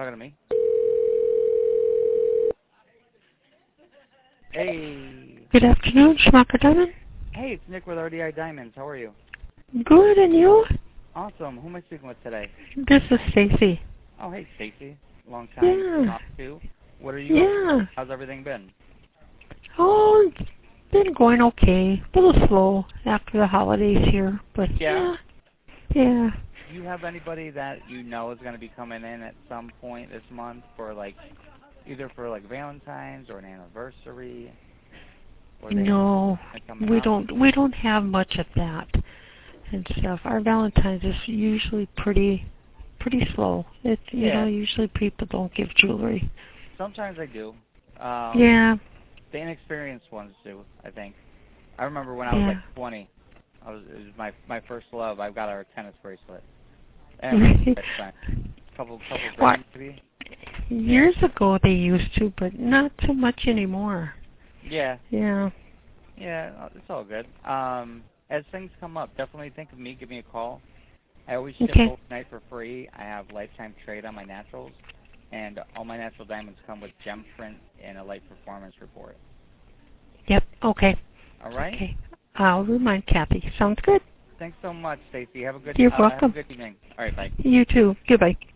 talking to me? Hey. Good afternoon, Schmucker Diamond. Hey, it's Nick with RDI Diamonds. How are you? Good, and you? Awesome. Who am I speaking with today? This is Stacy. Oh, hey, Stacy. Long time to talk to. What are you up to? How's everything been? Oh, it's been going okay. A little slow after the holidays here, but yeah. Do you have anybody that you know is going to be coming in at some point this month for either for Valentine's or an anniversary? No, we don't have much of that and stuff. Our Valentine's is usually pretty slow. It's usually people don't give jewelry. Sometimes I do. Yeah. The inexperienced ones do, I think. I remember when I was 20. It was my first love. I got her a tennis bracelet. And couple grand maybe. Years ago they used to, but not so much anymore. Yeah. Yeah. Yeah, it's all good. As things come up, definitely think of me. Give me a call. I always ship overnight for free. I have lifetime trade on my naturals, and all my natural diamonds come with gem print and a light performance report. Yep. Okay. All right. Okay. I'll remind Kathy. Sounds good. Thanks so much, Stacy. Have a good. You're welcome. Have a good evening. All right. Bye. You too. Goodbye.